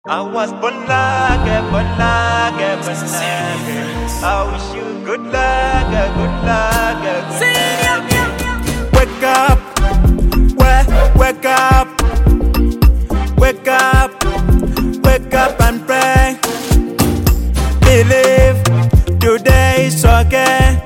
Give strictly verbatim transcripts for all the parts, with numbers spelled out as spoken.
I was born like a, born like a, born like a. I wish you good luck, a good luck, a good luck. Wake up, wake, wake up, wake up, wake up and pray. Believe today is okay.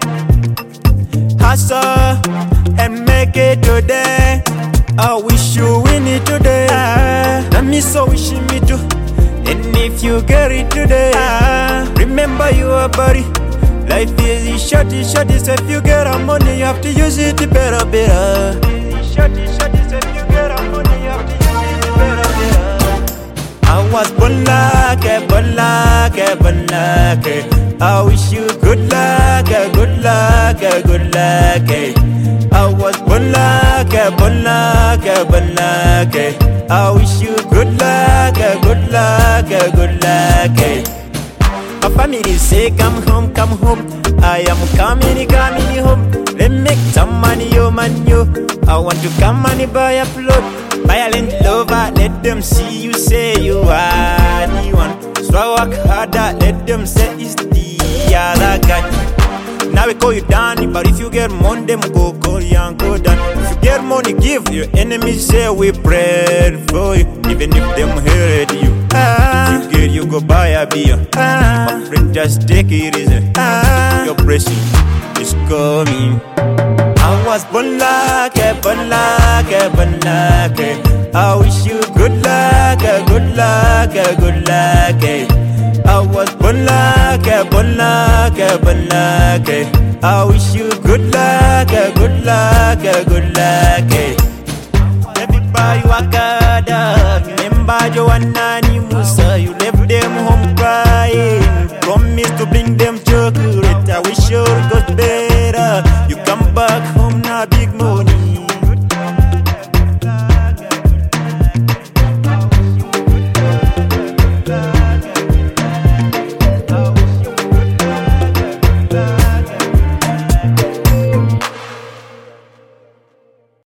Hustle and make it today. I wish you win it today. Let me so wishing me too. And if you get it today, remember your body. Life is shorty, shorty. So if you get a money, you have to use it better, better. Shorty, shorty. So if you get a money, you have to use it better, better. I was born like a, born like a, born like a. I wish you good luck, a good luck, a good luck. I was born like a, born like a, born like a. I wish you good luck, a good luck, a good luck. My family say come home, come home. I am coming, coming home. Let me make some money, yo man, yo. I want to come and buy a plot. Violent lover, let them see you say you are the one. So I work harder, let them say it's the other guy. Now we call you down, but if you get money, them go call you and go down. If you get money, give your enemies, say we pray for you. Even if them hate you, ah. If you get, you go buy a beer. Ah. My friend, just take it easy. Ah. Your blessing is coming. I was born like a, born like a, born like a. I wish you good luck, a good luck, a good luck. I was born like a, born like a, born like a. I wish you good luck, a good luck, a good luck. Everybody wakada, remember Joanna ni Musa. You left them home crying, promise to bring them chocolate. I wish you good day.